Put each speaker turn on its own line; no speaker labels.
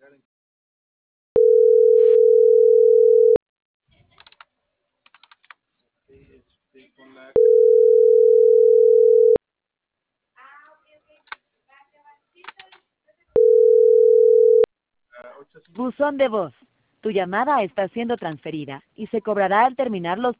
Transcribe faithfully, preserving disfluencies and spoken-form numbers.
Buzón de voz. Tu llamada está siendo transferida y se cobrará al terminar los